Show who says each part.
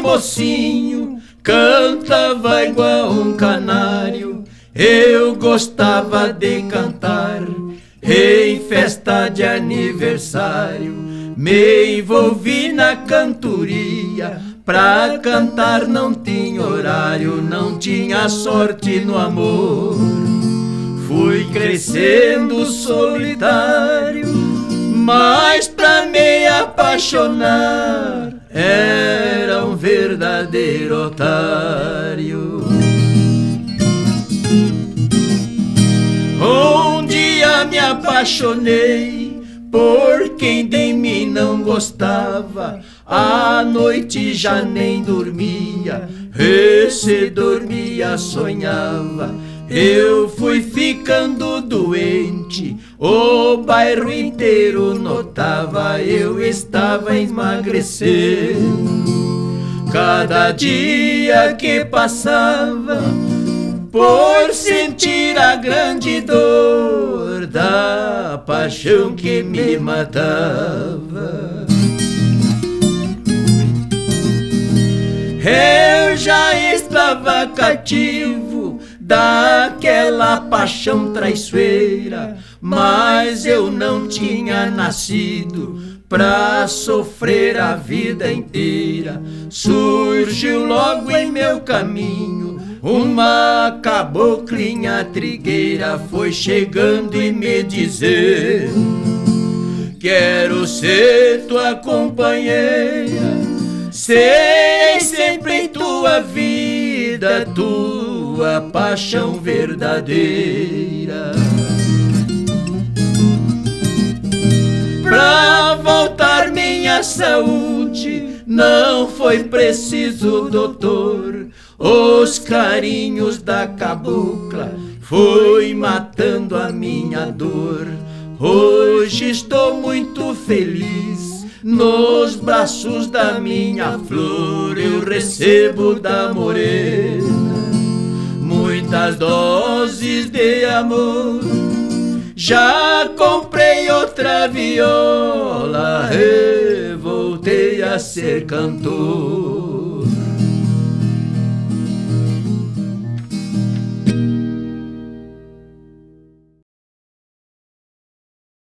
Speaker 1: mocinho cantava igual um canário. Eu gostava de cantar em festa de aniversário. Me envolvi na cantoria, pra cantar não tinha horário, não tinha sorte no amor. Fui crescendo solitário, mas pra me apaixonar era um verdadeiro otário. Um dia me apaixonei por quem de mim não gostava. À noite já nem dormia, e se dormia sonhava. Eu fui ficando doente, o bairro inteiro notava. Eu estava emagrecendo. Cada dia que passava, por sentir a grande dor da paixão que me matava. Eu já estava cativo daquela paixão traiçoeira, mas eu não tinha nascido pra sofrer a vida inteira. Surgiu logo em meu caminho uma caboclinha trigueira, foi chegando e me dizendo: quero ser tua companheira, serei sempre em tua vida, tua paixão verdadeira. Pra voltar minha saúde não foi preciso doutor, os carinhos da cabocla foi matando a minha dor. Hoje estou muito feliz nos braços da minha flor. Eu recebo da morena muitas doses de amor. Já comprei outra viola e voltei a ser cantor.